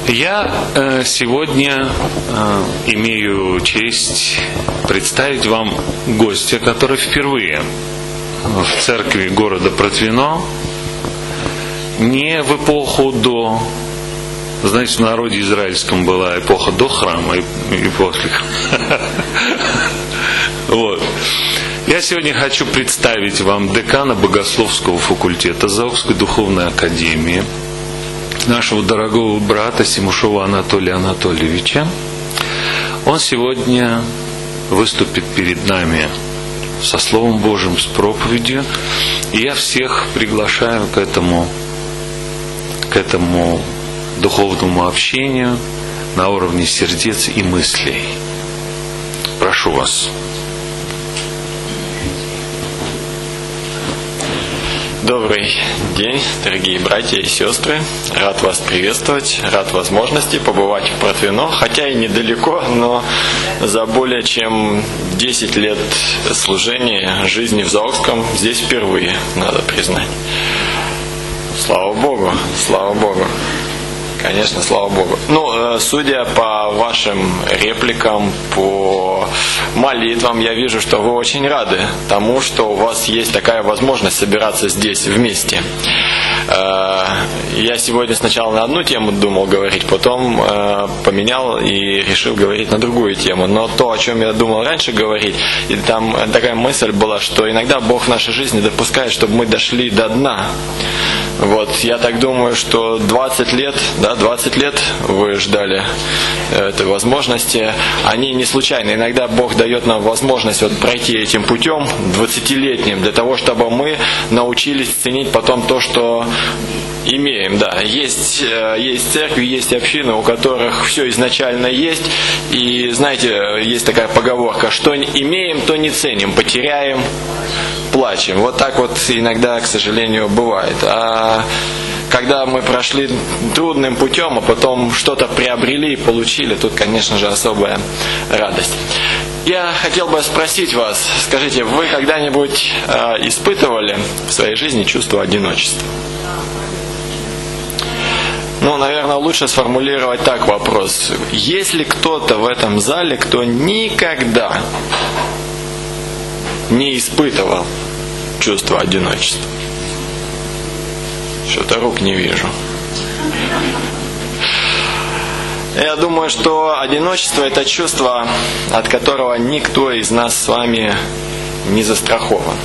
Я сегодня имею честь представить вам гостя, который впервые в церкви города Протвино, не в эпоху до... Знаете, в народе израильском была эпоха до храма и после храма. Вот. Я сегодня хочу представить вам декана богословского факультета Заокской духовной академии, нашего дорогого брата Симушова Анатолия Анатольевича. Он сегодня выступит перед нами со Словом Божьим, с проповедью. И я всех приглашаю к этому духовному общению на уровне сердец и мыслей. Прошу вас. Добрый день, дорогие братья и сестры. Рад вас приветствовать, рад возможности побывать в Протвино, хотя и недалеко, но за более чем 10 лет служения жизни в Заокском здесь впервые, надо признать. Слава Богу, слава Богу. Конечно, слава Богу. Судя по вашим репликам, по молитвам, я вижу, что вы очень рады тому, что у вас есть такая возможность собираться здесь вместе. Я сегодня сначала на одну тему думал говорить, потом поменял и решил говорить на другую тему. Но то, о чем я думал раньше говорить, и там такая мысль была, что иногда Бог в нашей жизни допускает, чтобы мы дошли до дна. Вот, я так думаю, что 20 лет вы ждали этой возможности. Они не случайны. Иногда Бог дает нам возможность пройти этим путем 20-летним, для того, чтобы мы научились ценить потом то, что имеем. Да, есть церкви, есть общины, у которых все изначально есть. И знаете, есть такая поговорка: что имеем, то не ценим, потеряем, плачем. Вот так вот иногда, к сожалению, бывает. А когда мы прошли трудным путем, а потом что-то приобрели и получили, тут, конечно же, особая радость. Я хотел бы спросить вас, скажите, вы когда-нибудь испытывали в своей жизни чувство одиночества? Наверное, лучше сформулировать так вопрос. Есть ли кто-то в этом зале, кто никогда не испытывал чувство одиночества? Что-то рук не вижу. Я думаю, что одиночество – это чувство, от которого никто из нас с вами не застрахован.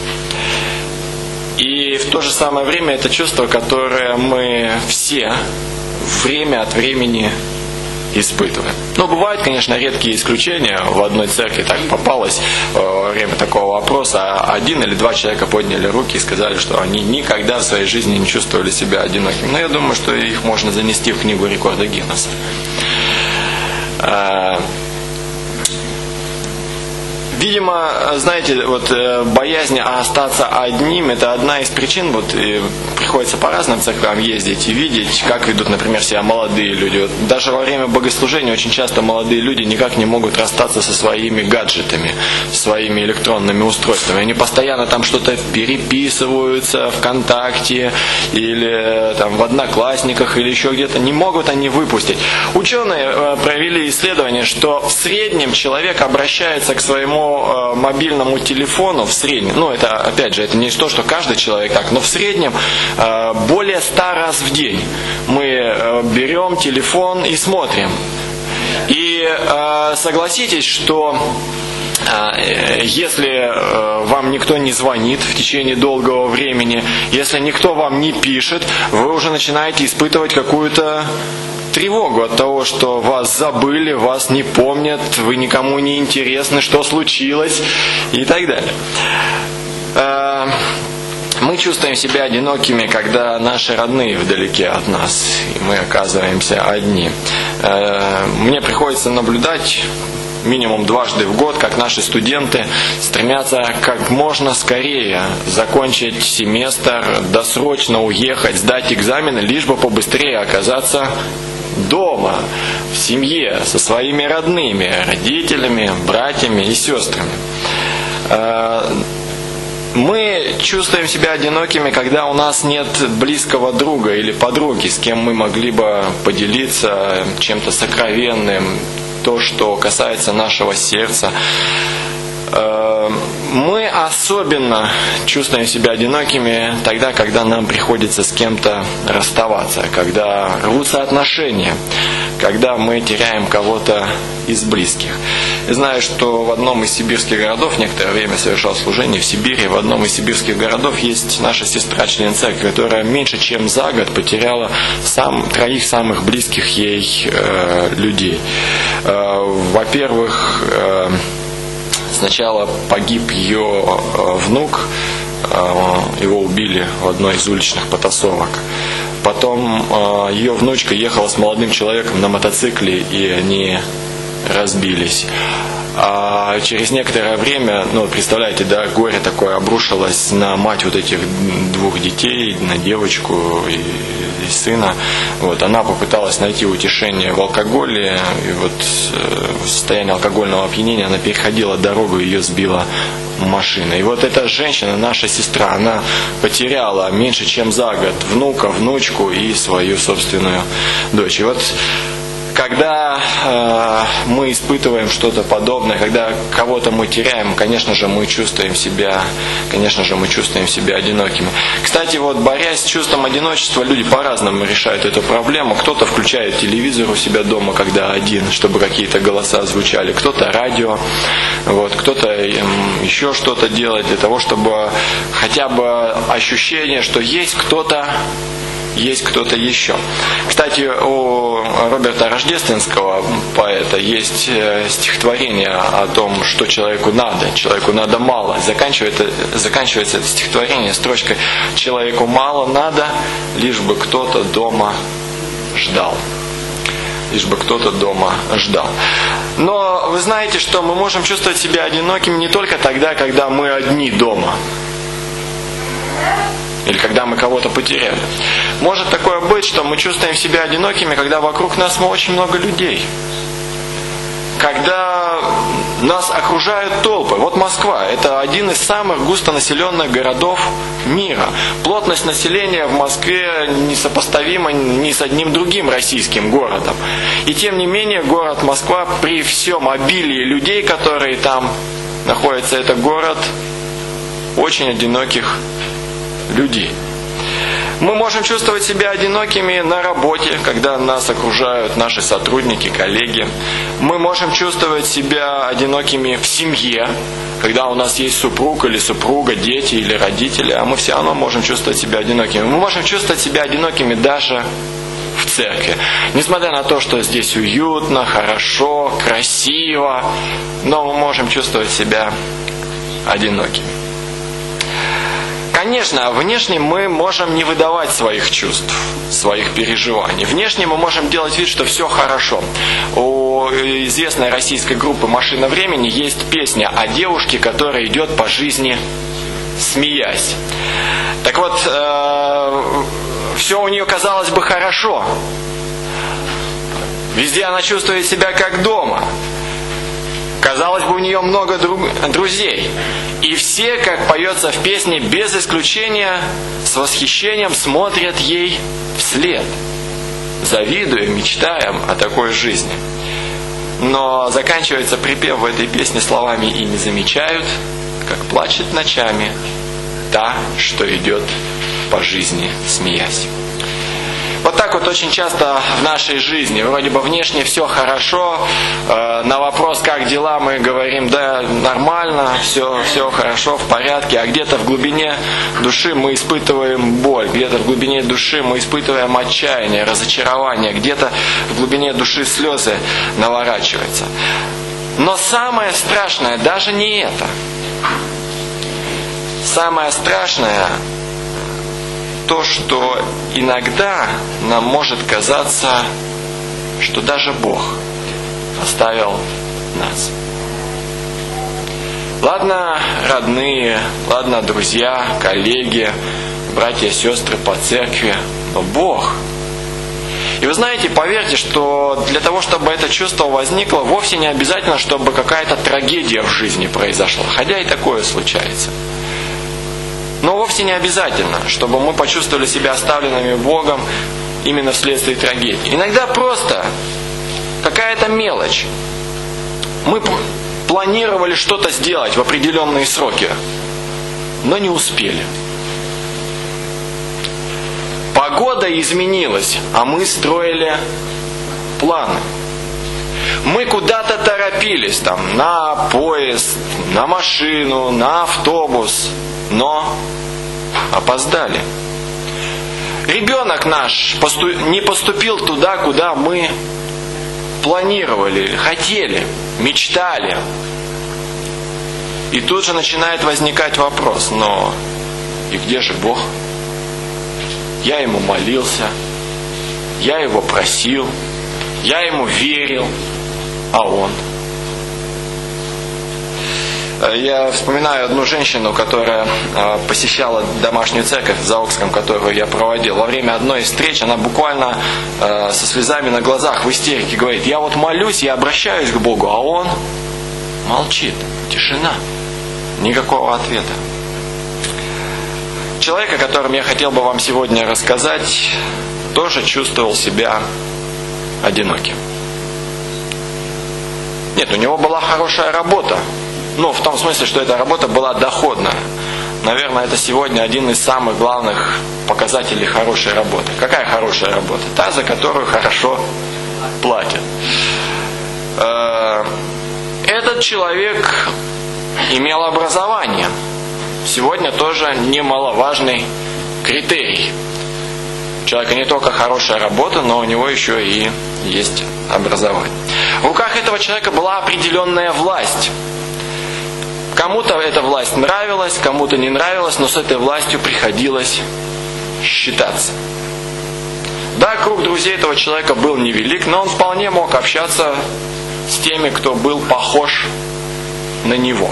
И в то же самое время это чувство, которое мы все время от времени испытываем. Бывают, конечно, редкие исключения. В одной церкви так попалось во время такого опроса. 1 или 2 человека подняли руки и сказали, что они никогда в своей жизни не чувствовали себя одинокими. Но я думаю, что их можно занести в книгу рекорда Гиннесса. Видимо, знаете, боязнь остаться одним – это одна из причин. Приходится по разным церквям ездить и видеть, как ведут, например, себя молодые люди. Даже во время богослужения очень часто молодые люди никак не могут расстаться со своими гаджетами, своими электронными устройствами. Они постоянно там что-то переписываются ВКонтакте или там в Одноклассниках или еще где-то. Не могут они выпустить. Ученые провели исследование, что в среднем человек обращается к своему мобильному телефону в среднем, это опять же, это не то, что каждый человек так, но в среднем более 100 раз в день мы берем телефон и смотрим. И согласитесь, что если вам никто не звонит в течение долгого времени, если никто вам не пишет, вы уже начинаете испытывать какую-то тревогу от того, что вас забыли, вас не помнят, вы никому не интересны, что случилось и так далее. Мы чувствуем себя одинокими, когда наши родные вдалеке от нас, и мы оказываемся одни. Мне приходится наблюдать минимум дважды в год, как наши студенты стремятся как можно скорее закончить семестр, досрочно уехать, сдать экзамены, лишь бы побыстрее оказаться дома, в семье, со своими родными, родителями, братьями и сестрами. Мы чувствуем себя одинокими, когда у нас нет близкого друга или подруги, с кем мы могли бы поделиться чем-то сокровенным, то, что касается нашего сердца. Мы особенно чувствуем себя одинокими тогда, когда нам приходится с кем-то расставаться, когда рвутся отношения, когда мы теряем кого-то из близких. Я знаю, что в одном из сибирских городов, некоторое время совершал служение в Сибири, в одном из сибирских городов есть наша сестра, член церкви, которая меньше чем за год потеряла троих самых близких ей людей. Во-первых, сначала погиб ее внук, его убили в одной из уличных потасовок. Потом ее внучка ехала с молодым человеком на мотоцикле, и они разбились. А через некоторое время, представляете, да, горе такое обрушилось на мать вот этих двух детей, на девочку и сына. Вот, она попыталась найти утешение в алкоголе, и вот в состоянии алкогольного опьянения она переходила дорогу, ее сбила машина. И вот эта женщина, наша сестра, она потеряла меньше чем за год внука, внучку и свою собственную дочь. И вот когда мы испытываем что-то подобное, когда кого-то мы теряем, конечно же, мы чувствуем себя одинокими. Кстати, вот борясь с чувством одиночества, люди по-разному решают эту проблему. Кто-то включает телевизор у себя дома, когда один, чтобы какие-то голоса звучали, кто-то радио, вот, кто-то еще что-то делает для того, чтобы хотя бы ощущение, что есть кто-то еще. Кстати, у Роберта Рождественского, поэта, есть стихотворение о том, что человеку надо мало. Заканчивается это стихотворение строчкой: «Человеку мало надо, лишь бы кто-то дома ждал». Лишь бы кто-то дома ждал. Но вы знаете, что мы можем чувствовать себя одинокими не только тогда, когда мы одни дома. Или когда мы кого-то потеряли. Может такое быть, что мы чувствуем себя одинокими, когда вокруг нас очень много людей. Когда нас окружают толпы. Вот Москва – это один из самых густонаселенных городов мира. Плотность населения в Москве несопоставима ни с одним другим российским городом. И тем не менее, город Москва, при всем обилии людей, которые там находятся, это город очень одиноких людей. Мы можем чувствовать себя одинокими на работе, когда нас окружают наши сотрудники, коллеги. Мы можем чувствовать себя одинокими в семье, когда у нас есть супруг или супруга, дети или родители, а мы все равно можем чувствовать себя одинокими. Мы можем чувствовать себя одинокими даже в церкви. Несмотря на то, что здесь уютно, хорошо, красиво, но мы можем чувствовать себя одинокими. Конечно, внешне мы можем не выдавать своих чувств, своих переживаний. Внешне мы можем делать вид, что все хорошо. У известной российской группы «Машина времени» есть песня о девушке, которая идет по жизни, смеясь. Так вот, все у нее, казалось бы, хорошо. Везде она чувствует себя как дома. Казалось бы, у нее много друзей. И все, как поется в песне, без исключения, с восхищением смотрят ей вслед, завидуя, мечтая о такой жизни. Но заканчивается припев в этой песне словами: «И не замечают, как плачет ночами та, что идет по жизни, смеясь». Вот так вот очень часто в нашей жизни. Вроде бы внешне все хорошо. На вопрос, как дела, мы говорим: да, нормально, все хорошо, в порядке. А где-то в глубине души мы испытываем боль. Где-то в глубине души мы испытываем отчаяние, разочарование. Где-то в глубине души слезы наворачиваются. Но самое страшное даже не это. Самое страшное то, что иногда нам может казаться, что даже Бог оставил нас. Ладно, родные, ладно, друзья, коллеги, братья, сестры по церкви, но Бог. И вы знаете, поверьте, что для того, чтобы это чувство возникло, вовсе не обязательно, чтобы какая-то трагедия в жизни произошла, хотя и такое случается. вовсе не обязательно, чтобы мы почувствовали себя оставленными Богом именно вследствие трагедии. Иногда просто какая-то мелочь. Мы планировали что-то сделать в определенные сроки, но не успели. Погода изменилась, а мы строили планы. Мы куда-то торопились, там, на поезд, на машину, на автобус, но опоздали. Ребенок наш не поступил туда, куда мы планировали, хотели, мечтали. И тут же начинает возникать вопрос: но и где же Бог? Я Ему молился, я Его просил, я Ему верил, а Он? Я вспоминаю одну женщину, которая посещала домашнюю церковь в Заокском, которую я проводил. Во время одной из встреч она буквально со слезами на глазах в истерике говорит: я вот молюсь, я обращаюсь к Богу, а Он молчит. Тишина. Никакого ответа. Человек, о котором я хотел бы вам сегодня рассказать, тоже чувствовал себя одиноким. Нет, у него была хорошая работа. Ну, в том смысле, что эта работа была доходная. Наверное, это сегодня один из самых главных показателей хорошей работы. Какая хорошая работа? Та, за которую хорошо платят. Этот человек имел образование. Сегодня тоже немаловажный критерий. У человека не только хорошая работа, но у него еще и есть образование. В руках этого человека была определенная власть. Кому-то эта власть нравилась, кому-то не нравилась, но с этой властью приходилось считаться. Да, круг друзей этого человека был невелик, но он вполне мог общаться с теми, кто был похож на него.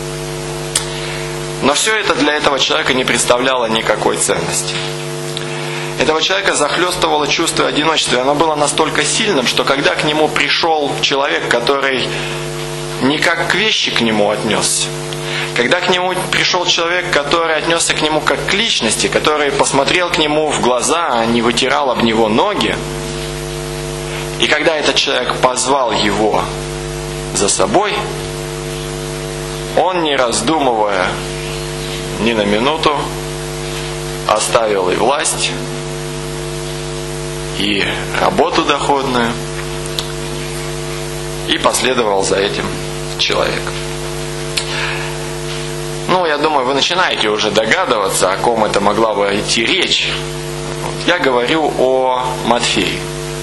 Но все это для этого человека не представляло никакой ценности. Этого человека захлестывало чувство одиночества, и оно было настолько сильным, что когда к нему пришел человек, который не как к вещи к нему отнесся, когда к нему пришел человек, который отнесся к нему как к личности, который посмотрел к нему в глаза, а не вытирал об него ноги, и когда этот человек позвал его за собой, он, не раздумывая ни на минуту, оставил и власть, и работу доходную, и последовал за этим человеком. Ну, я думаю, вы начинаете уже догадываться, о ком это могла бы идти речь. Я говорю о Матфее.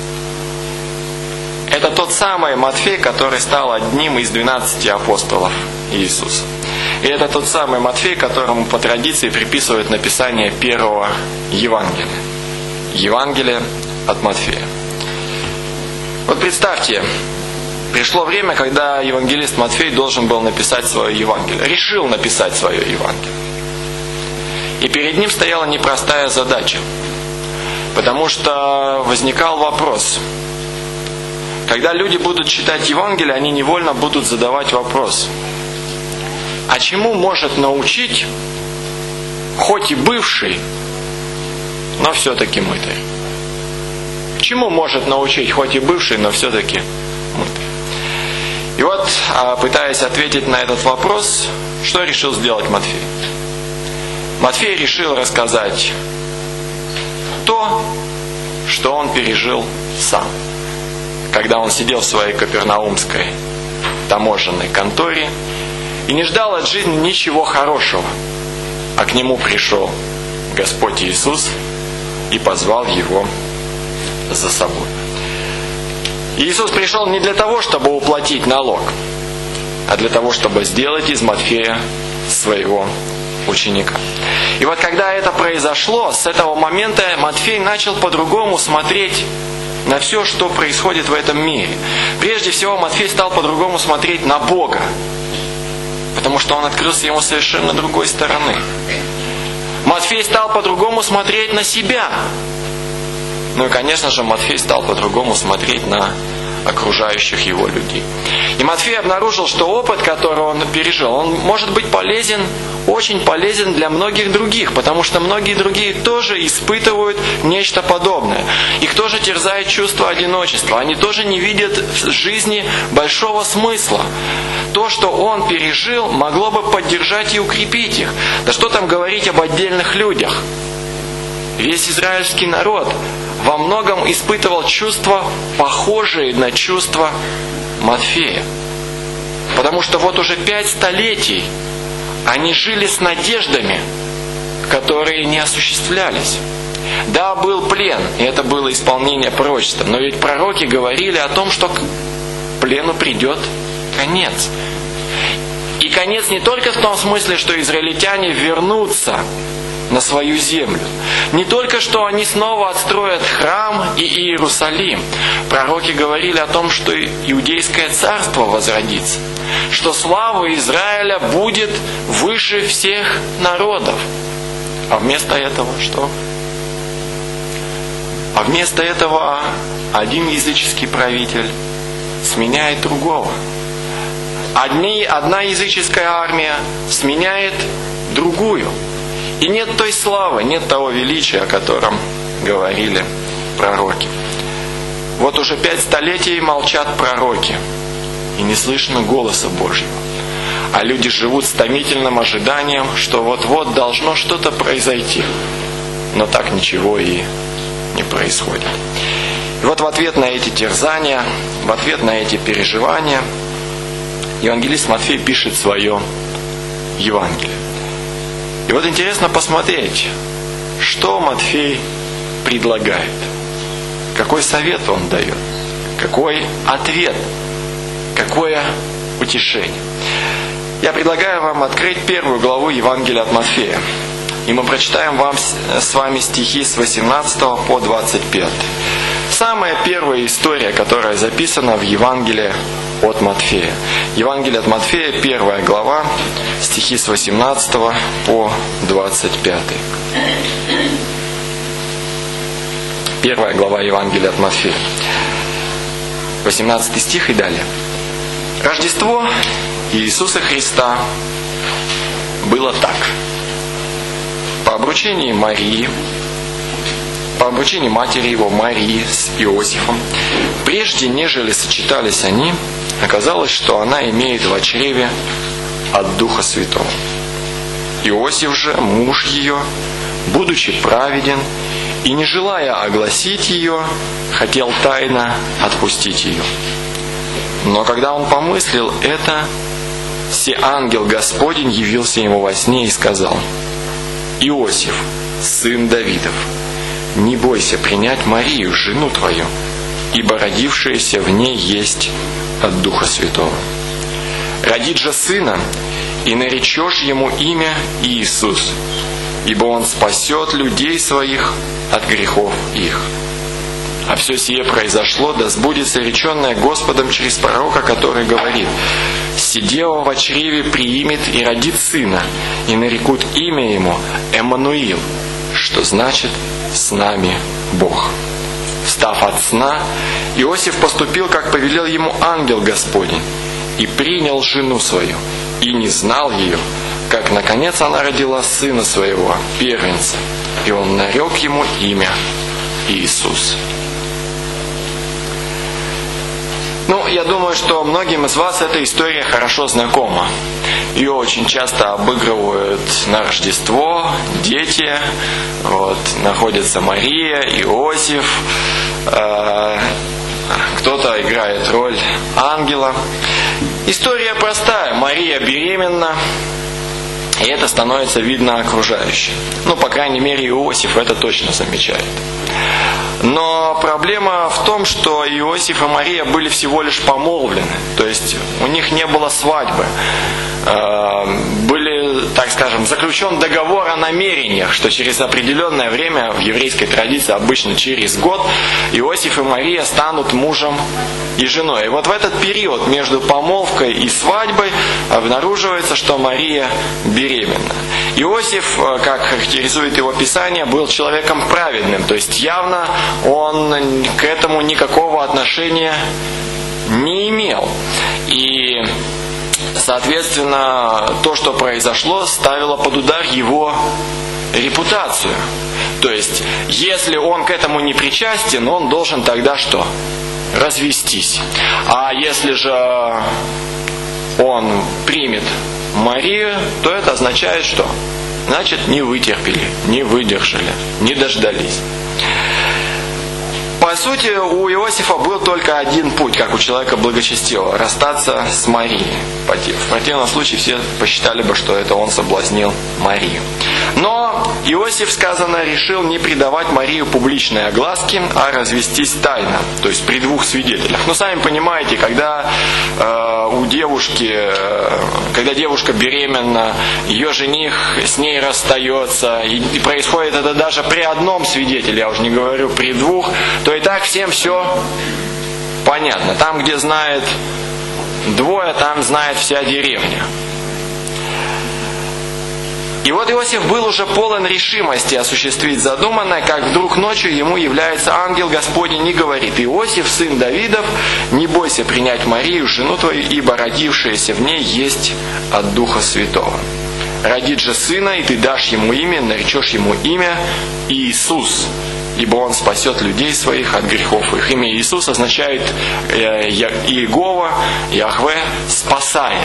Это тот самый Матфей, который стал одним из 12 апостолов Иисуса. И это тот самый Матфей, которому по традиции приписывают написание первого Евангелия. Евангелие от Матфея. Вот представьте, пришло время, когда евангелист Матфей должен был написать свое Евангелие. Решил написать свое Евангелие. И перед ним стояла непростая задача. Потому что возникал вопрос. Когда люди будут читать Евангелие, они невольно будут задавать вопрос: а чему может научить, хоть и бывший, но все-таки мытарь? Чему может научить, хоть и бывший, но все-таки мытарь? И вот, пытаясь ответить на этот вопрос, что решил сделать Матфей? Матфей решил рассказать то, что он пережил сам. Когда он сидел в своей капернаумской таможенной конторе и не ждал от жизни ничего хорошего, а к нему пришел Господь Иисус и позвал его за собой. Иисус пришел не для того, чтобы уплатить налог, а для того, чтобы сделать из Матфея своего ученика. И вот когда это произошло, с этого момента Матфей начал по-другому смотреть на все, что происходит в этом мире. Прежде всего, Матфей стал по-другому смотреть на Бога, потому что он открылся ему совершенно другой стороны. Матфей стал по-другому смотреть на себя. Ну и, конечно же, Матфей стал по-другому смотреть на окружающих его людей. И Матфей обнаружил, что опыт, который он пережил, он может быть полезен, очень полезен для многих других, потому что многие другие тоже испытывают нечто подобное. Их тоже терзает чувство одиночества. Они тоже не видят в жизни большого смысла. То, что он пережил, могло бы поддержать и укрепить их. Да что там говорить об отдельных людях? Весь израильский народ во многом испытывал чувства, похожие на чувства Матфея. Потому что вот уже 5 столетий они жили с надеждами, которые не осуществлялись. Да, был плен, и это было исполнение пророчества, но ведь пророки говорили о том, что к плену придет конец. И конец не только в том смысле, что израильтяне вернутся на свою землю. Не только, что они снова отстроят храм и Иерусалим. Пророки говорили о том, что иудейское царство возродится, что слава Израиля будет выше всех народов. А вместо этого что? А вместо этого один языческий правитель сменяет другого. Одна языческая армия сменяет другую. И нет той славы, нет того величия, о котором говорили пророки. Вот уже 5 столетий молчат пророки, и не слышно голоса Божьего. А люди живут с томительным ожиданием, что вот-вот должно что-то произойти. Но так ничего и не происходит. И вот в ответ на эти терзания, в ответ на эти переживания, евангелист Матфей пишет свое Евангелие. И вот интересно посмотреть, что Матфей предлагает, какой совет он дает, какой ответ, какое утешение. Я предлагаю вам открыть 1 главу Евангелия от Матфея. И мы прочитаем вам с вами стихи с 18 по 25. Самая первая история, которая записана в Евангелии от Матфея. Евангелие от Матфея, 1 глава, стихи с 18 по 25. 1 глава Евангелия от Матфея. 18 стих и далее. Рождество Иисуса Христа было так. По обручении матери его Марии с Иосифом, прежде нежели сочетались они, оказалось, что она имеет в чреве от Духа Святого. Иосиф же, муж ее, будучи праведен и не желая огласить ее, хотел тайно отпустить ее. Но когда он помыслил это, се ангел Господень явился ему во сне и сказал: Иосиф, сын Давидов, не бойся принять Марию, жену твою, ибо родившееся в ней есть от Духа Святого. Родит же сына, и наречешь ему имя Иисус, ибо он спасет людей своих от грехов их. А все сие произошло, да сбудется реченное Господом через пророка, который говорит: «Сидева во чреве приимет и родит сына, и нарекут имя ему Эммануил», что значит «с нами Бог». Встав от сна, Иосиф поступил, как повелел ему ангел Господень, и принял жену свою, и не знал ее, как наконец она родила сына своего, первенца, и он нарек ему имя Иисус. Я думаю, что многим из вас эта история хорошо знакома. Ее очень часто обыгрывают на Рождество дети. Находится Мария, Иосиф. Кто-то играет роль ангела. История простая. Мария беременна. И это становится видно окружающим. По крайней мере, Иосиф это точно замечает. Но проблема в том, что Иосиф и Мария были всего лишь помолвлены. То есть у них не было свадьбы. Были, так скажем, заключен договор о намерениях, что через определенное время в еврейской традиции, обычно через год, Иосиф и Мария станут мужем и женой. И вот в этот период между помолвкой и свадьбой обнаруживается, что Мария беременна. Иосиф, как характеризует его Писание, был человеком праведным, то есть явно он к этому никакого отношения не имел. И, соответственно, то, что произошло, ставило под удар его репутацию. То есть, если он к этому не причастен, он должен тогда что? Развестись. А если же он примет Марию, то это означает что? Значит, не вытерпели, не выдержали, не дождались. По сути, у Иосифа был только один путь, как у человека благочестивого, расстаться с Марией. В противном случае все посчитали бы, что это он соблазнил Марию. Но Иосиф, сказано, решил не придавать Марию публичной огласке, а развестись тайно, то есть при двух свидетелях. Ну, сами понимаете, когда когда девушка беременна, ее жених с ней расстается, и происходит это даже при одном свидетеле, я уже не говорю при двух, то и так всем все понятно. Там, где знает двое, там знает вся деревня. И вот Иосиф был уже полон решимости осуществить задуманное, как вдруг ночью ему является ангел Господень и говорит: «Иосиф, сын Давидов, не бойся принять Марию, жену твою, ибо родившееся в ней есть от Духа Святого. Родит же сына, и ты дашь ему имя, наречешь ему имя Иисус, ибо он спасет людей своих от грехов их». Имя Иисус означает Иегова, Яхве спасает.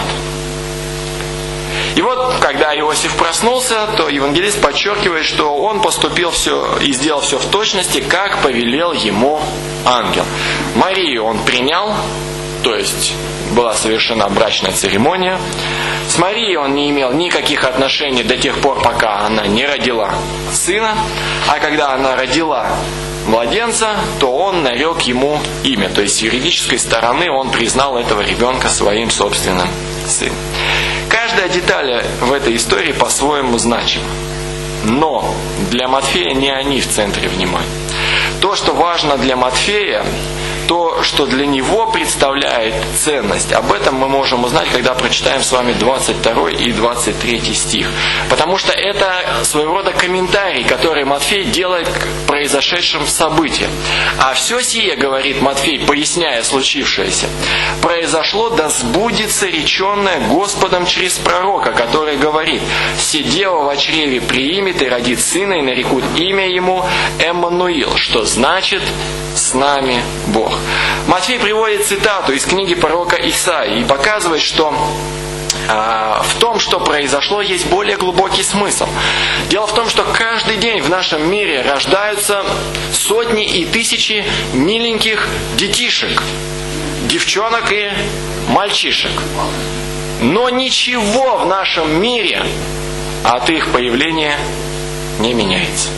И вот, когда Иосиф проснулся, то евангелист подчеркивает, что он поступил все и сделал все в точности, как повелел ему ангел. Марию он принял, то есть была совершена брачная церемония. С Марией он не имел никаких отношений до тех пор, пока она не родила сына. А когда она родила младенца, то он нарек ему имя. То есть с юридической стороны он признал этого ребенка своим собственным сыном. Каждая деталь в этой истории по-своему значима. Но для Матфея не они в центре внимания. То, что важно для Матфея, то, что для него представляет ценность, об этом мы можем узнать, когда прочитаем с вами 22 и 23 стих. Потому что это своего рода комментарий, который Матфей делает к произошедшим событиям. А все сие, говорит Матфей, поясняя случившееся, произошло, да сбудется реченное Господом через пророка, который говорит: «Се дева во чреве приимет и родит сына, и нарекут имя ему Эммануил», что значит «с нами Бог». Матфей приводит цитату из книги пророка Исаии и показывает, что в том, что произошло, есть более глубокий смысл. Дело в том, что каждый день в нашем мире рождаются сотни и тысячи миленьких детишек, девчонок и мальчишек. Но ничего в нашем мире от их появления не меняется.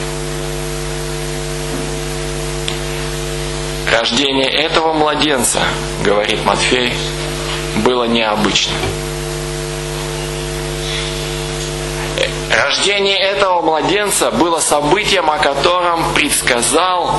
Рождение этого младенца, говорит Матфей, было необычным. Рождение этого младенца было событием, о котором предсказал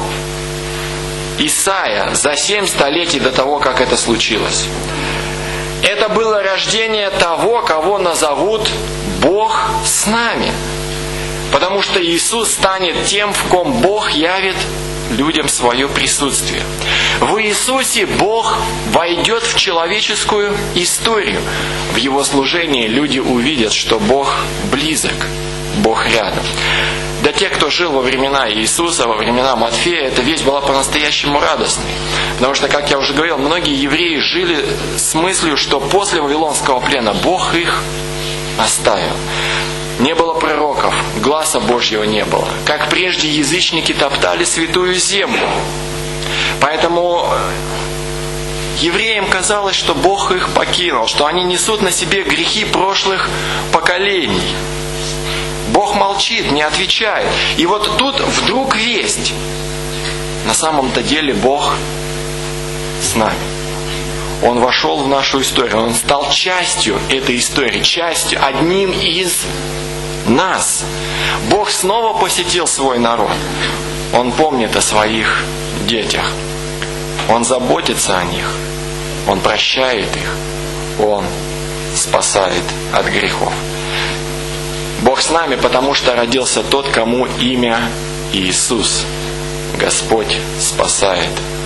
Исаия за 7 столетий до того, как это случилось. Это было рождение того, кого назовут Бог с нами. Потому что Иисус станет тем, в ком Бог явит людям свое присутствие. В Иисусе Бог войдет в человеческую историю. В Его служении люди увидят, что Бог близок, Бог рядом. Для тех, кто жил во времена Иисуса, во времена Матфея, эта весть была по-настоящему радостной. Потому что, как я уже говорил, многие евреи жили с мыслью, что после Вавилонского плена Бог их оставил. Не было пророков, гласа Божьего не было. Как прежде язычники топтали святую землю. Поэтому евреям казалось, что Бог их покинул, что они несут на себе грехи прошлых поколений. Бог молчит, не отвечает. И вот тут вдруг весть. На самом-то деле Бог с нами. Он вошел в нашу историю, Он стал частью этой истории, частью, одним из нас. Бог снова посетил свой народ. Он помнит о своих детях. Он заботится о них. Он прощает их. Он спасает от грехов. Бог с нами, потому что родился тот, кому имя Иисус. Господь спасает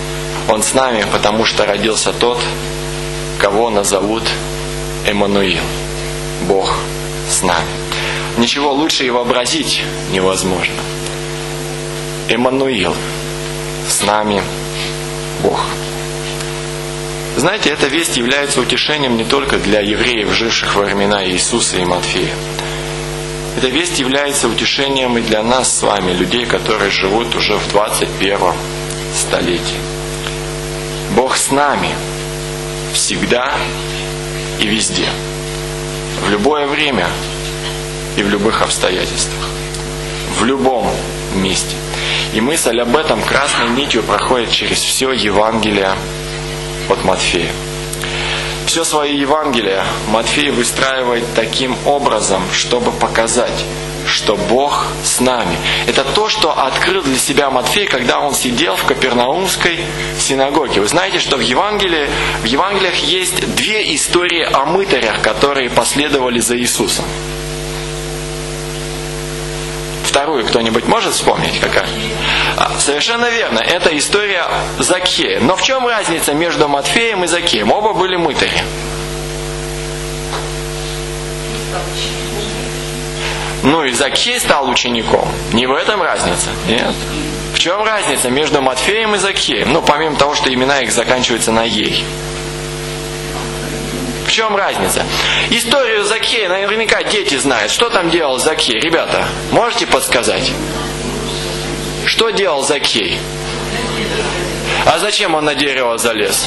Он с нами, потому что родился тот, кого назовут Эммануил. Бог с нами. Ничего лучше и вообразить невозможно. Эммануил. С нами Бог. Знаете, эта весть является утешением не только для евреев, живших во времена Иисуса и Матфея. Эта весть является утешением и для нас с вами, людей, которые живут уже в 21 столетии. Бог с нами всегда и везде, в любое время и в любых обстоятельствах, в любом месте. И мысль об этом красной нитью проходит через все Евангелие от Матфея. Все свое Евангелие Матфей выстраивает таким образом, чтобы показать, что Бог с нами. Это то, что открыл для себя Матфей, когда он сидел в Капернаумской синагоге. Вы знаете, что в Евангелиях есть две истории о мытарях, которые последовали за Иисусом. Вторую кто-нибудь может вспомнить? Какая? Совершенно верно. Это история Закхея. Но в чем разница между Матфеем и Закхеем? Оба были мытари. Ну и Закхей стал учеником. Не в этом разница. Нет. В чем разница между Матфеем и Закхеем? Ну, помимо того, что имена их заканчиваются на «ей». В чем разница? Историю Закхея наверняка дети знают. Что там делал Закхей? Ребята, можете подсказать? Что делал Закхей? А зачем он на дерево залез?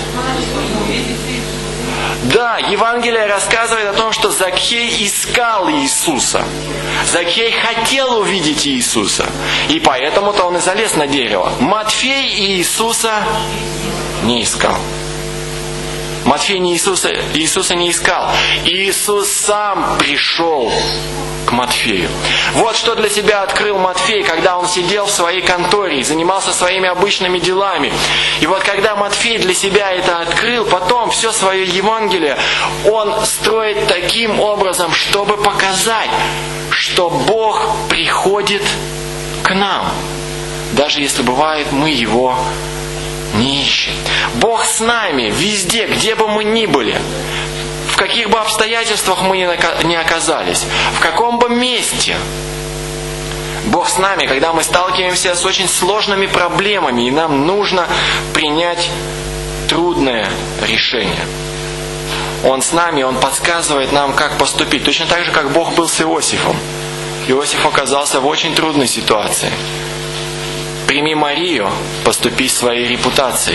Да, Евангелие рассказывает о том, что Закхей искал Иисуса. Закхей хотел увидеть Иисуса. И поэтому-то он и залез на дерево. Матфей Иисуса не искал. Матфей Иисуса не искал. Иисус сам пришел к Матфею. Вот что для себя открыл Матфей, когда он сидел в своей конторе и занимался своими обычными делами. И вот когда Матфей для себя это открыл, потом все свое Евангелие он строит таким образом, чтобы показать, что Бог приходит к нам. Даже если бывает, мы Его не ищем. Бог с нами везде, где бы мы ни были, в каких бы обстоятельствах мы ни оказались, в каком бы месте. Бог с нами, когда мы сталкиваемся с очень сложными проблемами, и нам нужно принять трудное решение. Он с нами, Он подсказывает нам, как поступить. Точно так же, как Бог был с Иосифом. Иосиф оказался в очень трудной ситуации. Прими Марию, поступи своей репутацией.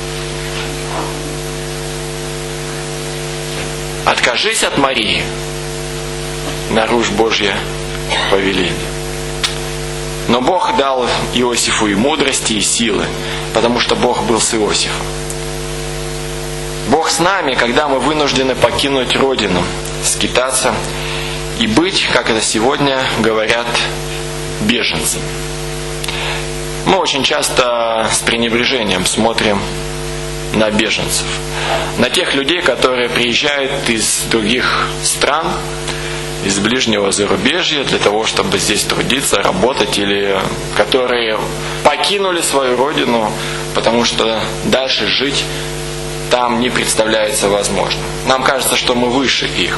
Откажись от Марии, нарушь Божье повеление. Но Бог дал Иосифу и мудрости, и силы, потому что Бог был с Иосифом. Бог с нами, когда мы вынуждены покинуть Родину, скитаться и быть, как это сегодня говорят, беженцами. Мы очень часто с пренебрежением смотрим на беженцев, на тех людей, которые приезжают из других стран, из ближнего зарубежья для того, чтобы здесь трудиться, работать, или которые покинули свою родину, потому что дальше жить там не представляется возможным. Нам кажется, что мы выше их.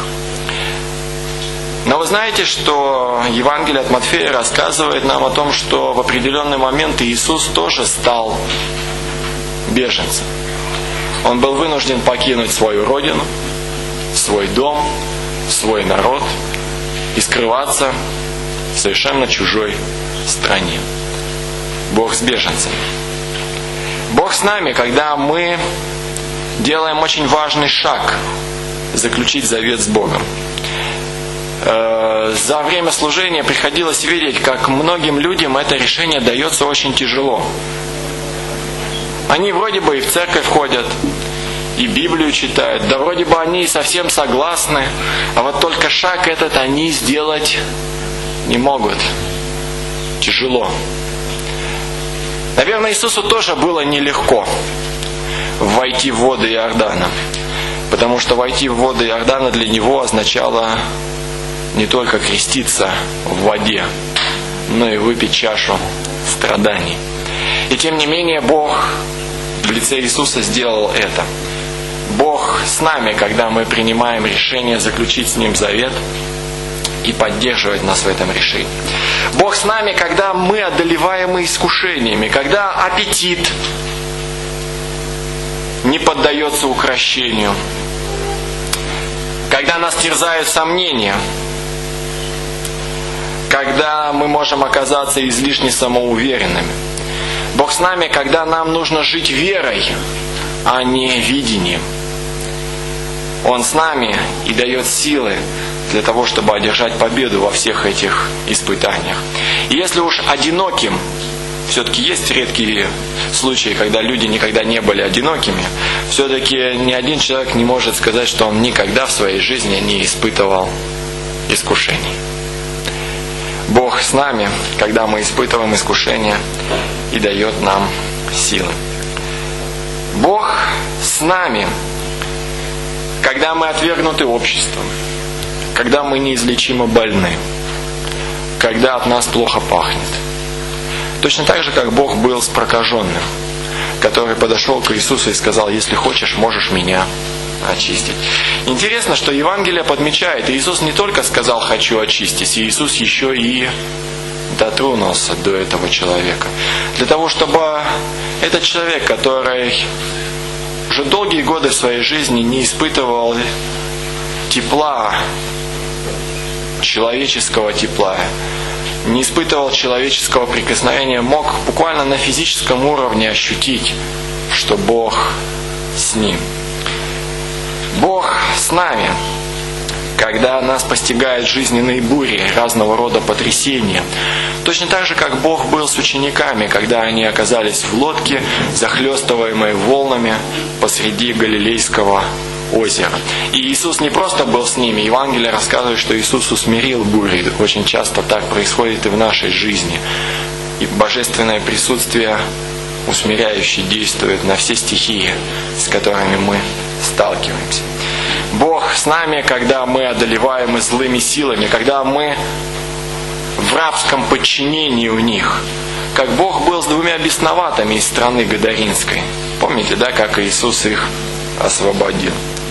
Но вы знаете, что Евангелие от Матфея рассказывает нам о том, что в определенный момент Иисус тоже стал беженцем. Он был вынужден покинуть свою родину, свой дом, свой народ и скрываться в совершенно чужой стране. Бог с беженцами. Бог с нами, когда мы делаем очень важный шаг – заключить завет с Богом. За время служения приходилось видеть, как многим людям это решение дается очень тяжело. Они вроде бы и в церковь ходят, и Библию читают, да вроде бы они и совсем согласны, а вот только шаг этот они сделать не могут. Тяжело. Наверное, Иисусу тоже было нелегко войти в воды Иордана, потому что войти в воды Иордана для Него означало не только креститься в воде, но и выпить чашу страданий. И тем не менее Бог в лице Иисуса сделал это. Бог с нами, когда мы принимаем решение заключить с Ним завет и поддерживать нас в этом решении. Бог с нами, когда мы одолеваемы искушениями, когда аппетит не поддается укрощению, когда нас терзают сомнения, когда мы можем оказаться излишне самоуверенными. Бог с нами, когда нам нужно жить верой, а не видением. Он с нами и дает силы для того, чтобы одержать победу во всех этих испытаниях. И если уж одиноким, все-таки есть редкие случаи, когда люди никогда не были одинокими, все-таки ни один человек не может сказать, что он никогда в своей жизни не испытывал искушений. Бог с нами, когда мы испытываем искушения, и дает нам силы. Бог с нами, когда мы отвергнуты обществом, когда мы неизлечимо больны, когда от нас плохо пахнет. Точно так же, как Бог был с прокаженным, который подошел к Иисусу и сказал: «Если хочешь, можешь меня очистить». Интересно, что Евангелие подмечает, Иисус не только сказал: «Хочу очистить», Иисус еще и дотронулся до этого человека. Для того, чтобы этот человек, который уже долгие годы в своей жизни не испытывал тепла, человеческого тепла, не испытывал человеческого прикосновения, мог буквально на физическом уровне ощутить, что Бог с ним. Бог с нами, когда нас постигают жизненные бури, разного рода потрясения. Точно так же, как Бог был с учениками, когда они оказались в лодке, захлестываемой волнами посреди Галилейского озера. И Иисус не просто был с ними. Евангелие рассказывает, что Иисус усмирил бури. Очень часто так происходит и в нашей жизни. И божественное присутствие усмиряюще действует на все стихии, с которыми мы сталкиваемся. Бог с нами, когда мы одолеваемы злыми силами, когда мы в рабском подчинении у них. Как Бог был с двумя бесноватыми из страны Гадаринской. Помните, да, как Иисус их освободил?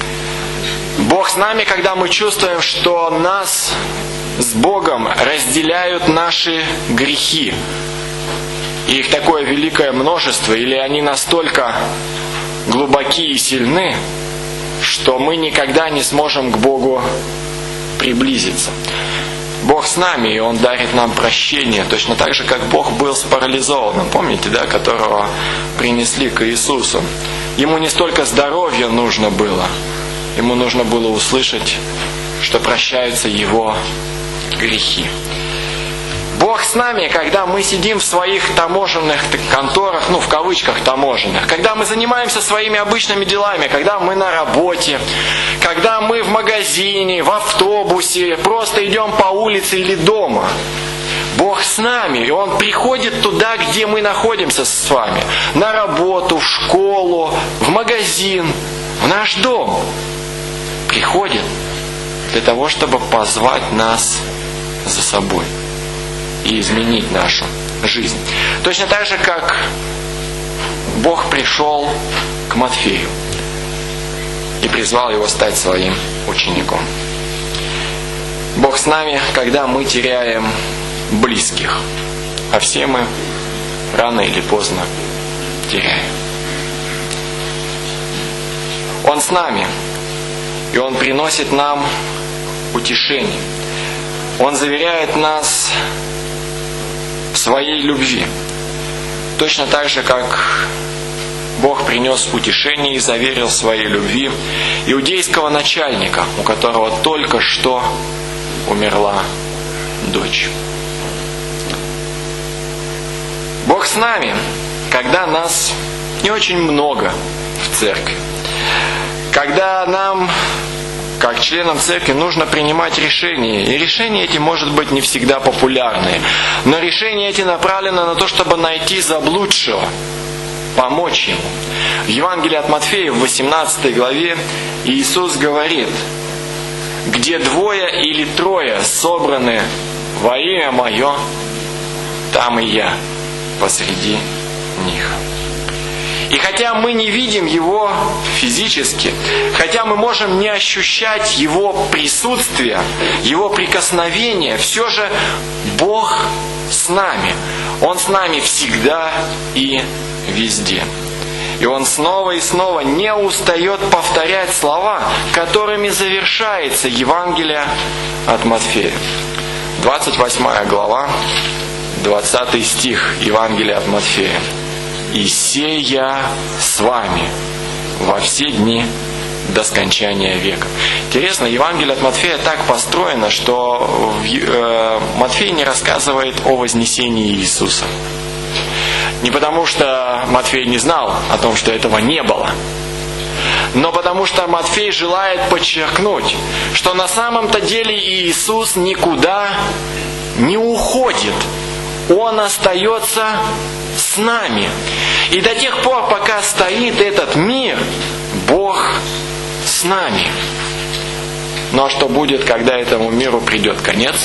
Бог с нами, когда мы чувствуем, что нас с Богом разделяют наши грехи. И их такое великое множество, или они настолько глубоки и сильны, что мы никогда не сможем к Богу приблизиться. Бог с нами, и Он дарит нам прощение, точно так же, как Бог был с парализованным, помните, да, которого принесли к Иисусу. Ему не столько здоровья нужно было, ему нужно было услышать, что прощаются его грехи. Бог с нами, когда мы сидим в своих таможенных конторах, в кавычках таможенных, когда мы занимаемся своими обычными делами, когда мы на работе, когда мы в магазине, в автобусе, просто идем по улице или дома. Бог с нами, и Он приходит туда, где мы находимся с вами, на работу, в школу, в магазин, в наш дом. Приходит для того, чтобы позвать нас за собой и изменить нашу жизнь. Точно так же, как Бог пришел к Матфею и призвал его стать своим учеником. Бог с нами, когда мы теряем близких, а все мы рано или поздно теряем. Он с нами, и Он приносит нам утешение. Он заверяет нас в своей любви. Точно так же, как Бог принес утешение и заверил в своей любви иудейского начальника, у которого только что умерла дочь. Бог с нами, когда нас не очень много в церкви, когда нам, как членам церкви, нужно принимать решения. И решения эти, может быть, не всегда популярные. Но решения эти направлены на то, чтобы найти заблудшего, помочь ему. В Евангелии от Матфея, в 18 главе, Иисус говорит: «Где двое или трое собраны во имя Мое, там и Я посреди них». И хотя мы не видим Его физически, хотя мы можем не ощущать Его присутствия, Его прикосновения, все же Бог с нами. Он с нами всегда и везде. И Он снова и снова не устает повторять слова, которыми завершается Евангелие от Матфея. 28 глава, 20 стих Евангелия от Матфея. «И се я с вами во все дни до скончания века». Интересно, Евангелие от Матфея так построено, что Матфей не рассказывает о вознесении Иисуса. Не потому, что Матфей не знал о том, что этого не было, но потому что Матфей желает подчеркнуть, что на самом-то деле Иисус никуда не уходит. Он остается с нами. И до тех пор, пока стоит этот мир, Бог с нами. Но что будет, когда этому миру придет конец?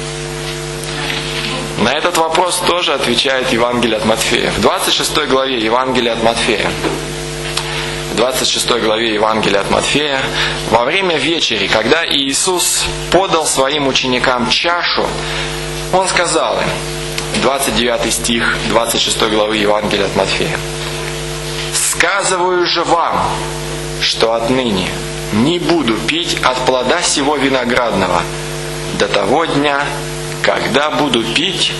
На этот вопрос тоже отвечает Евангелие от Матфея. В 26 главе Евангелия от Матфея. В 26 главе Евангелия от Матфея, во время вечери, когда Иисус подал своим ученикам чашу, Он сказал им, 29 стих 26 главы Евангелия от Матфея: «Сказываю же вам, что отныне не буду пить от плода сего виноградного до того дня, когда буду пить...»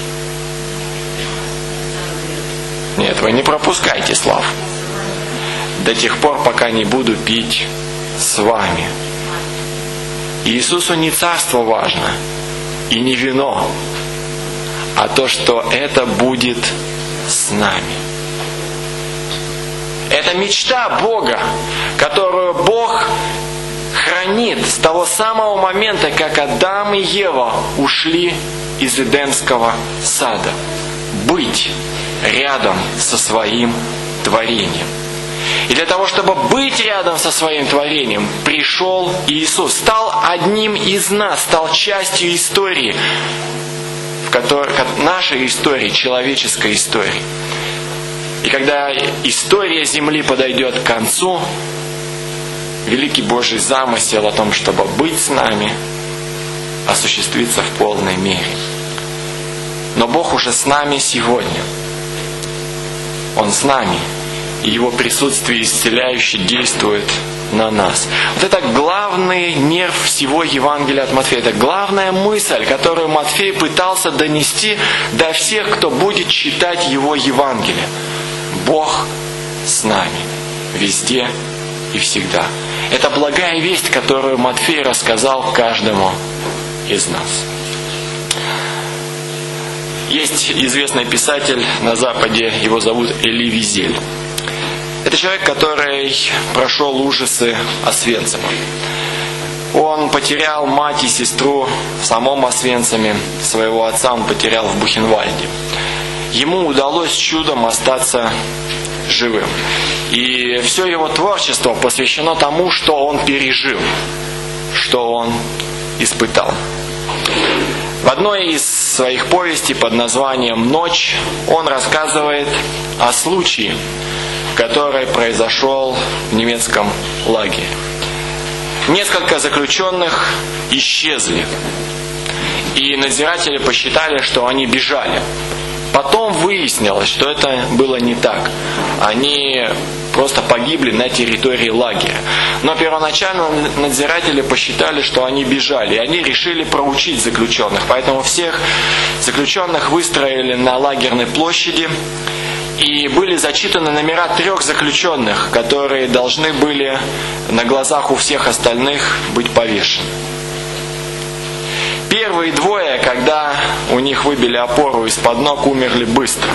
Нет, вы не пропускайте слов. «До тех пор, пока не буду пить с вами». Иисусу не царство важно и не вино, а то, что это будет с нами. Это мечта Бога, которую Бог хранит с того самого момента, как Адам и Ева ушли из Эдемского сада. Быть рядом со своим творением. И для того, чтобы быть рядом со своим творением, пришел Иисус, стал одним из нас, стал частью истории, нашей истории, человеческой истории. И когда история Земли подойдет к концу, великий Божий замысел о том, чтобы быть с нами, осуществится в полной мере. Но Бог уже с нами сегодня. Он с нами, и Его присутствие исцеляюще действует на нас. Вот это главный нерв всего Евангелия от Матфея. Это главная мысль, которую Матфей пытался донести до всех, кто будет читать его Евангелие. Бог с нами везде и всегда. Это благая весть, которую Матфей рассказал каждому из нас. Есть известный писатель на Западе, его зовут Эли Визель. Это человек, который прошел ужасы Освенцима. Он потерял мать и сестру в самом Освенциме, своего отца он потерял в Бухенвальде. Ему удалось чудом остаться живым. И все его творчество посвящено тому, что он пережил, что он испытал. В одной из своих повестей под названием «Ночь» он рассказывает о случае, который произошел в немецком лагере. Несколько заключенных исчезли, и надзиратели посчитали, что они бежали. Потом выяснилось, что это было не так. Они просто погибли на территории лагеря. Но первоначально надзиратели посчитали, что они бежали, и они решили проучить заключенных. Поэтому всех заключенных выстроили на лагерной площади, и были зачитаны номера 3 заключенных, которые должны были на глазах у всех остальных быть повешены. Первые 2, когда у них выбили опору из-под ног, умерли быстро.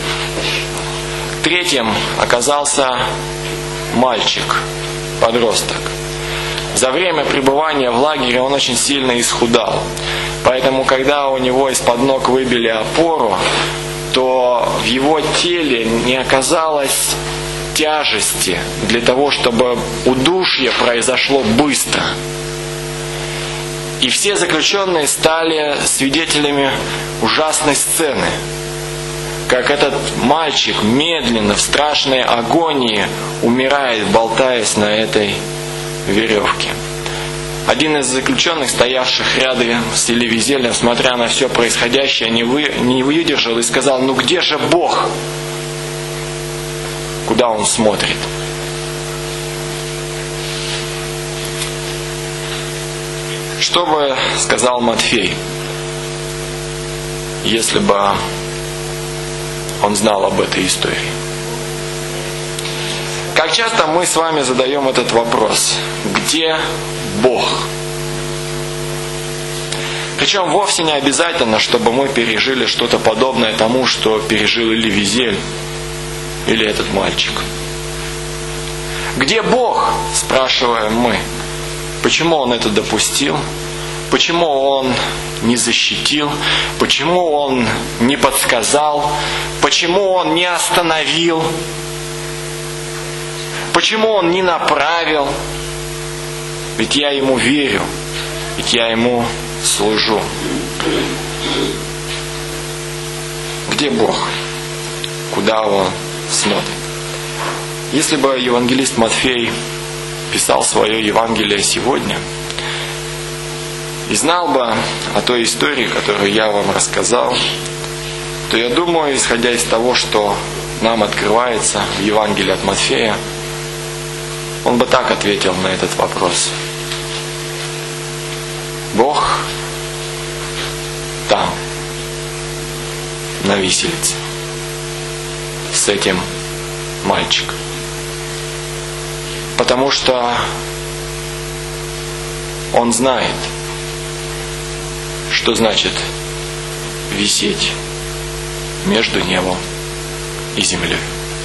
3-м оказался мальчик, подросток. За время пребывания в лагере он очень сильно исхудал. Поэтому, когда у него из-под ног выбили опору, то в его теле не оказалось тяжести для того, чтобы удушье произошло быстро. И все заключенные стали свидетелями ужасной сцены, как этот мальчик медленно, в страшной агонии умирает, болтаясь на этой веревке. Один из заключенных, стоявших рядом с Эли Визелем, смотря на все происходящее, не выдержал и сказал: ну где же Бог? Куда он смотрит? Что бы сказал Матфей, если бы он знал об этой истории? Как часто мы с вами задаем этот вопрос: где Бог? Причем вовсе не обязательно, чтобы мы пережили что-то подобное тому, что пережил Эли Визель или этот мальчик. Где Бог, спрашиваем мы. Почему Он это допустил? Почему Он не защитил? Почему Он не подсказал? Почему Он не остановил? Почему Он не направил? Ведь я Ему верю, ведь я Ему служу. Где Бог? Куда Он смотрит? Если бы евангелист Матфей писал свое Евангелие сегодня и знал бы о той истории, которую я вам рассказал, то я думаю, исходя из того, что нам открывается в Евангелии от Матфея, он бы так ответил на этот вопрос: Бог там, на виселице, с этим мальчиком. Потому что Он знает, что значит висеть между небом и землей.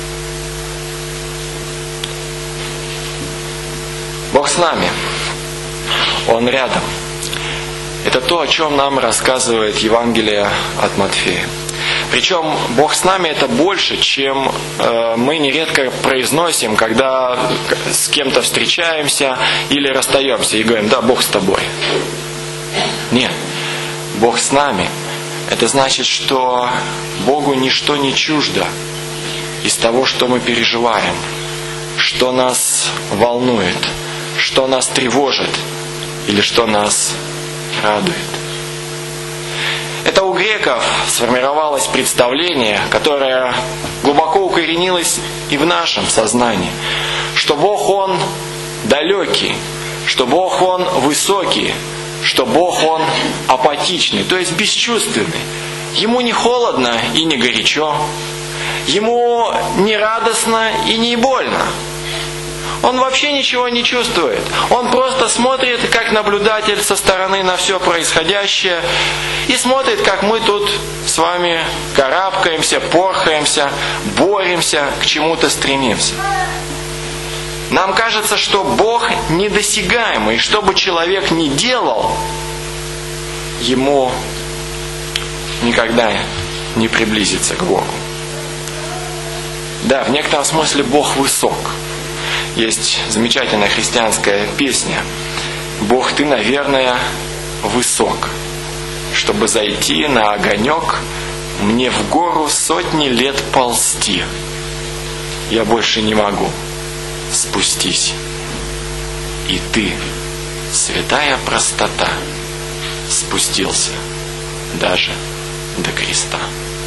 Бог с нами. Он рядом. Это то, о чем нам рассказывает Евангелие от Матфея. Причем Бог с нами — это больше, чем мы нередко произносим, когда с кем-то встречаемся или расстаемся и говорим: да, Бог с тобой. Нет, Бог с нами — это значит, что Богу ничто не чуждо из того, что мы переживаем, что нас волнует, что нас тревожит или что нас радует. Это у греков сформировалось представление, которое глубоко укоренилось и в нашем сознании, что Бог Он далекий, что Бог Он высокий, что Бог Он апатичный, то есть бесчувственный. Ему не холодно и не горячо, Ему не радостно и не больно. Он вообще ничего не чувствует. Он просто смотрит, как наблюдатель со стороны на все происходящее, и смотрит, как мы тут с вами карабкаемся, порхаемся, боремся, к чему-то стремимся. Нам кажется, что Бог недосягаемый, и что бы человек ни делал, ему никогда не приблизиться к Богу. Да, в некотором смысле Бог высок. Есть замечательная христианская песня: «Бог, ты, наверное, высок. Чтобы зайти на огонек, мне в гору сотни лет ползти. Я больше не могу. Спустись. И ты, святая простота, спустился даже до креста».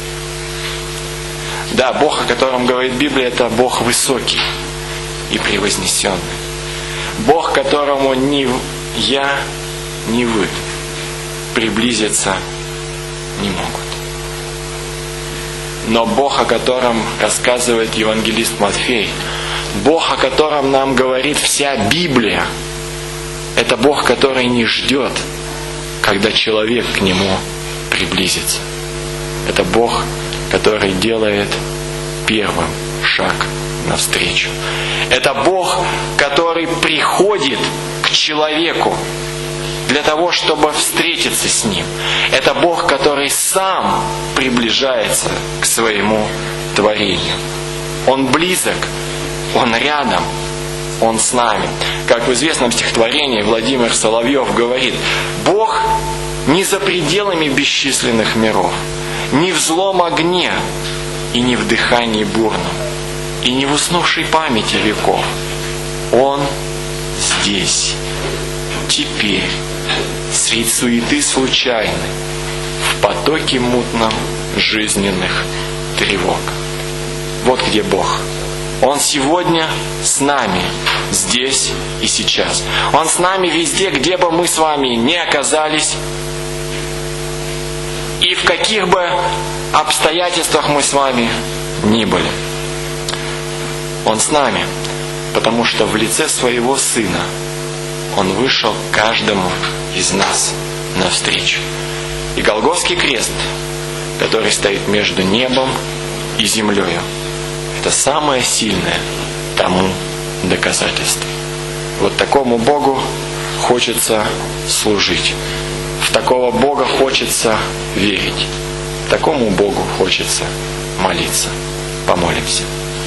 Да, Бог, о котором говорит Библия, это Бог высокий и превознесенный. Бог, к которому ни я, ни вы приблизиться не могут. Но Бог, о котором рассказывает евангелист Матфей, Бог, о котором нам говорит вся Библия, это Бог, который не ждет, когда человек к Нему приблизится. Это Бог, который делает первым шаг навстречу. Это Бог, который приходит к человеку для того, чтобы встретиться с ним. Это Бог, который сам приближается к своему творению. Он близок, Он рядом, Он с нами. Как в известном стихотворении Владимир Соловьев говорит: Бог не за пределами бесчисленных миров, не в злом огне, и не в дыхании бурном, и не в уснувшей памяти веков. Он здесь, теперь, средь суеты случайной, в потоке мутном жизненных тревог. Вот где Бог. Он сегодня с нами, здесь и сейчас. Он с нами везде, где бы мы с вами ни оказались, и в каких бы обстоятельствах мы с вами ни были. Он с нами, потому что в лице своего Сына Он вышел каждому из нас навстречу. И Голгофский крест, который стоит между небом и землею, это самое сильное тому доказательство. Вот такому Богу хочется служить. В такого Бога хочется верить. Такому Богу хочется молиться. Помолимся.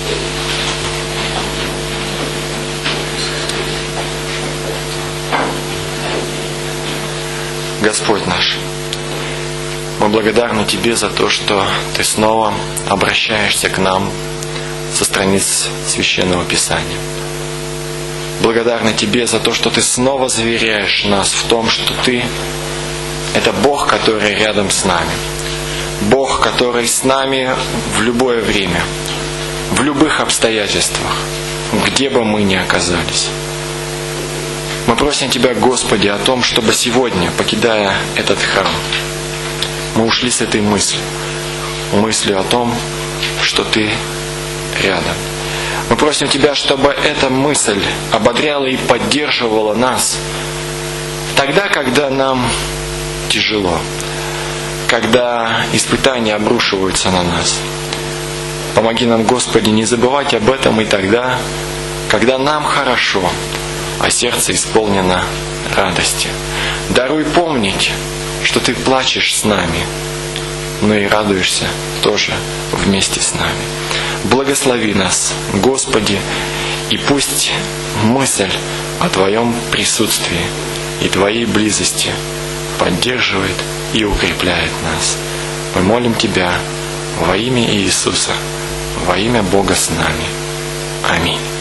Господь наш, мы благодарны Тебе за то, что Ты снова обращаешься к нам со страниц Священного Писания. Благодарны Тебе за то, что Ты снова заверяешь нас в том, что Ты — это Бог, который рядом с нами. Бог, который с нами в любое время, в любых обстоятельствах, где бы мы ни оказались. Мы просим Тебя, Господи, о том, чтобы сегодня, покидая этот храм, мы ушли с этой мыслью о том, что Ты рядом. Мы просим Тебя, чтобы эта мысль ободряла и поддерживала нас тогда, когда нам тяжело, когда испытания обрушиваются на нас. Помоги нам, Господи, не забывать об этом и тогда, когда нам хорошо, а сердце исполнено радости. Даруй помнить, что Ты плачешь с нами, но и радуешься тоже вместе с нами. Благослови нас, Господи, и пусть мысль о Твоем присутствии и Твоей близости поддерживает и укрепляет нас. Мы молим Тебя во имя Иисуса, во имя Бога с нами. Аминь.